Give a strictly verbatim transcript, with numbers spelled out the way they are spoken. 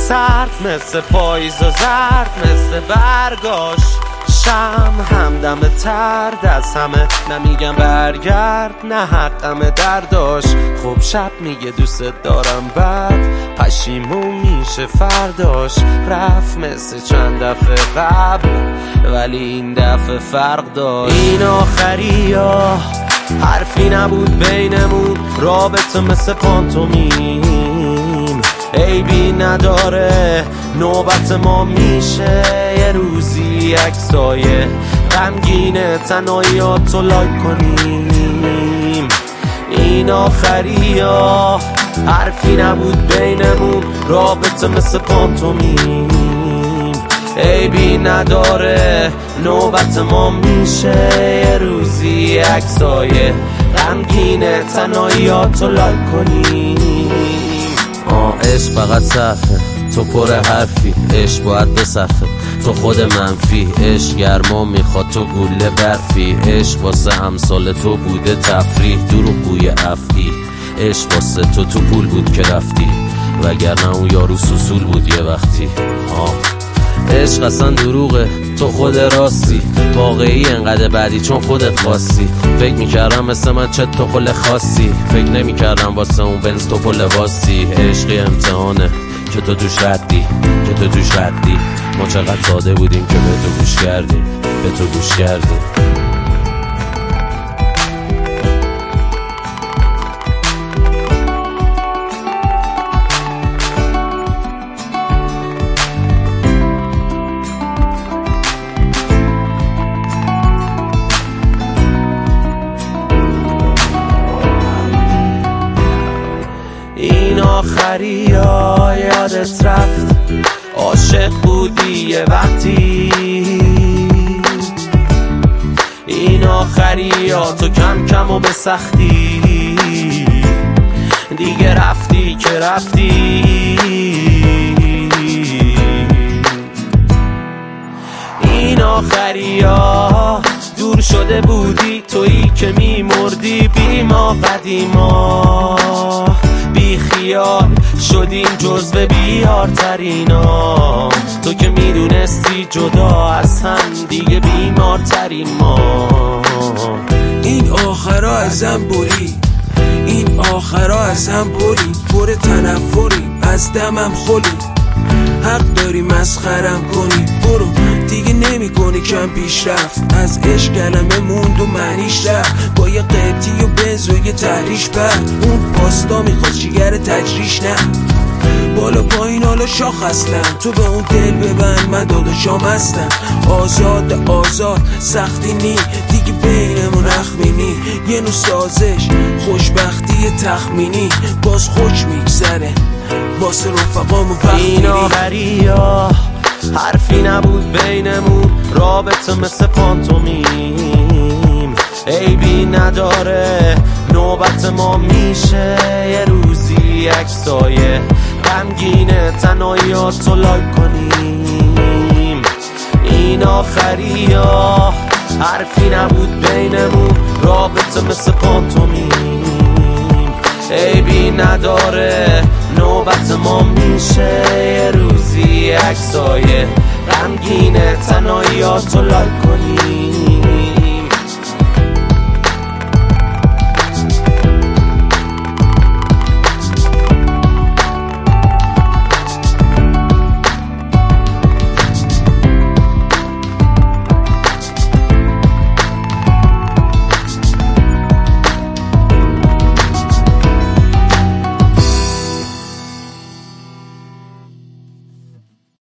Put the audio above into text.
سرد مثل پاییز و زرد مثل برگاش شم همدم ترد از همه نمیگم برگرد نه حقم درداش خب شب میگه دوست دارم بعد پشیمون میشه فرداش رفت مثل چند دفعه قبل ولی این دفعه فرق داشت این آخری ها حرفی نبود بینمون رابطه مثل پانتومیم عیبی نداره نوبت ما میشه یه روزی عکسای غمگین تنهاییاتو لایک کنیم این آخری ها حرفی نبود بینمون رابطه مثل پانتومیم عیبی نداره نوبت ما میشه یه روزی عکسای غمگین تنهاییاتو لایک کنیم آه عشق فقط صرفه تو پر حرفی عشق باید بصرفه تو خود منفی عشق گرما میخواد تو گوله برفی عشق واسه امثال تو بوده تفریح دروغ بوی افعی عشق واسه تو تو پول بود که رفتی وگرنه اون یارو سوسول بود یه وقتی آه عشق اصلا دروغه تو خود راستی واقعی انقدر بعدی چون خودت خواستی فکر میکردم مثل من چه تو خل خاصی فکر نمیکردم واسه اون بنز تو پل واستی عشقی امتحانه که تو توش ردی که تو توش ردی ما چقدر ساده بودیم که به تو گوش کردیم به تو گوش کردیم این آخری ها یادت رفت عاشق بودی یه وقتی این آخری ها تو کم کم و به سختی دیگه رفتی که رفتی این آخری ها دور شده بودی تویی که میمردی بی ما قدیما بی خیال شدیم جزو بیارترینا تو که میدونستی جدا از هم دیگه بیمارترین ما این آخرا ازم بری این آخرا ازم بری پر تنفری از دمم خلی حق داری مسخرم کنی برو دیگه نمی کنی کم پیشرفت از عشق کلمه موند و معنیش رفت با یه قیبتی و بنز و یه تحریش برد اون پاستا میخواد شیگر تجریش نه بالا پایین حالا شاخ اصلا تو به اون دل ببند من داداشام هستم آزاد آزاد سختی نی دیگه بینمون اخمینی یه نوع سازش خوشبختی تخمینی باز خوش میگذره واسه رفقامو وقت این آخری ها حرفی نبود بینمون رابطه مثل پانتومیم عیبی نداره نوبت ما میشه یه روزی عکسای غمگین تنهاییاتو لایک کنیم این آخری ها حرفی نبود بینمون رابطه مثل پانتومیم عیبی نداره نوبت ما میشه یه روزی عکسای غمگین تنهاییاتو لایک کنیم